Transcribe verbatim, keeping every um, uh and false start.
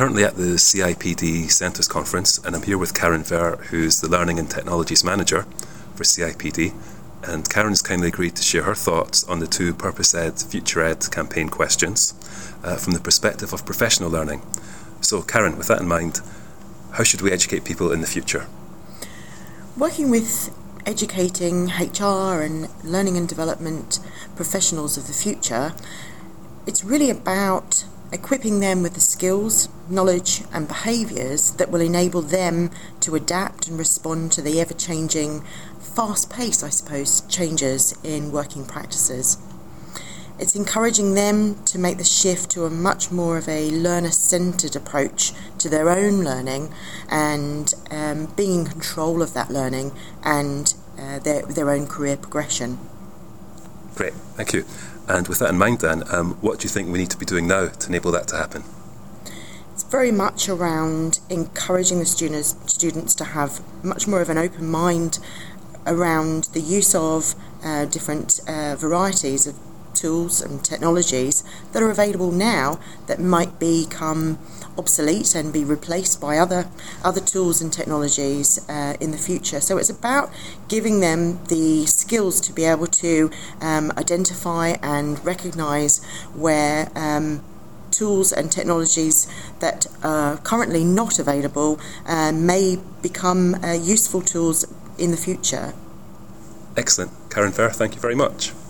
currently at the C I P D Centres Conference, and I'm here with Karen Ver, who's the Learning and Technologies Manager for C I P D. And Karen has kindly agreed to share her thoughts on the two Purpose Ed Future Ed campaign questions uh, from the perspective of professional learning. So Karen, with that in mind, how should we educate people in the future? Working with educating H R and learning and development professionals of the future, it's really about equipping them with the skills, knowledge and behaviours that will enable them to adapt and respond to the ever-changing, fast-paced, I suppose, changes in working practices. It's encouraging them to make the shift to a much more of a learner-centred approach to their own learning and um, being in control of that learning and uh, their, their own career progression. Great, thank you. And with that in mind then, um, what do you think we need to be doing now to enable that to happen? It's very much around encouraging the students, students to have much more of an open mind around the use of uh, different uh, varieties of tools and technologies that are available now that might become obsolete and be replaced by other other tools and technologies uh, in the future. So it's about giving them the skills to be able to um, identify and recognise where um, tools and technologies that are currently not available uh, may become uh, useful tools in the future. Excellent. Karen Ver, thank you very much.